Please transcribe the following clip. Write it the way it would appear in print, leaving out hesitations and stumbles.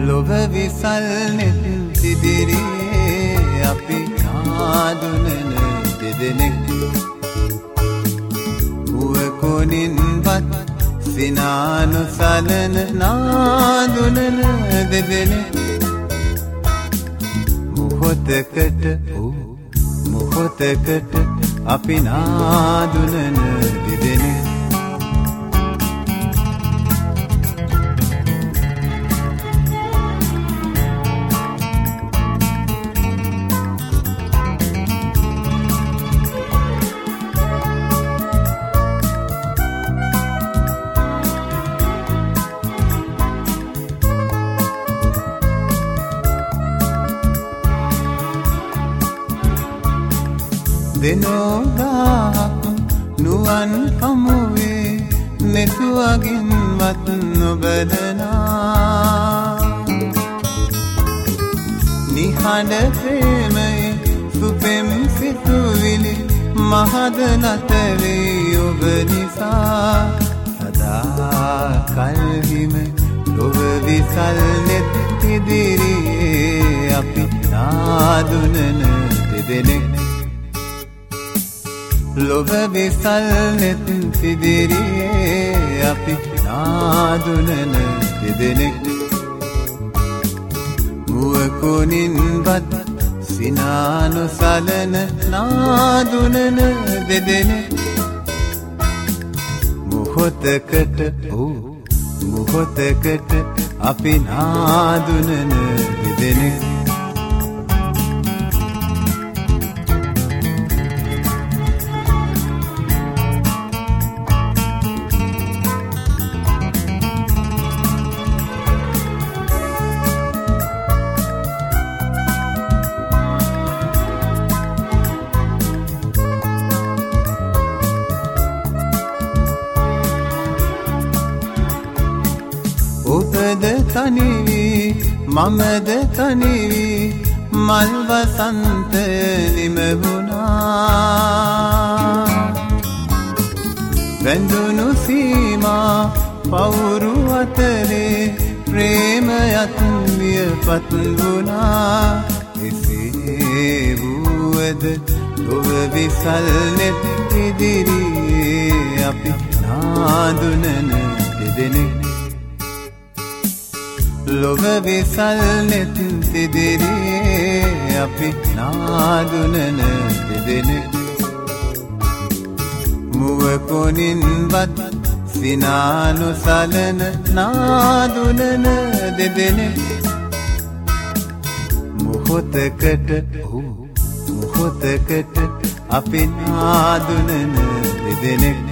ලොව විසල්නෙත් සිදිරියේ අපි නාදුනන දෙදෙනෙක් උවකොනින්වත් සිනානුසලන නාදුනන දෙදෙනෙක් මොහොතකට අපි නාදුනන දෙදෙනෙක් දෙනෝගාක් නුවන් හමුවේ නෙතුවගින්වත් නොබදනා නිහඬ ප්‍රේමයේ සුපෙම් සිතුවිලි මහද නතරේ ඔබ නිසා සදා කල්හිම ලොව විසල් නෙත් ඉදිරියේ අපි නාදුනන දෙදෙනෙක් ලොව විසල් නෙත් සිදිරියේ අපි නාදුනන දෙදෙනෙක් මුවකොනින්වත් සිනානුසලන නාදුනන දෙදෙනෙක් මොහොතකට අපි නාදුනන දෙදෙනෙක් ඔබද තනිවී මමද තනිවී මල් වසන්ත නිමවුණා වැඳුණු සීමා පවුරු අතරේ ප්‍රේමයත් වියපත් වුණා එසේ වූවද ලොව විසල් නෙත් ඉදිරියේ අපි නාදුනන දෙදෙනෙක් ලොව විසල් නෙත් සිදිරියේ අපි නාදුනන දෙදෙනෙක් මුවකොනින්වත් සිනානුසලන නාදුනන දෙදෙනෙක් මොහොතකට අපි නාදුනන දෙදෙනෙක්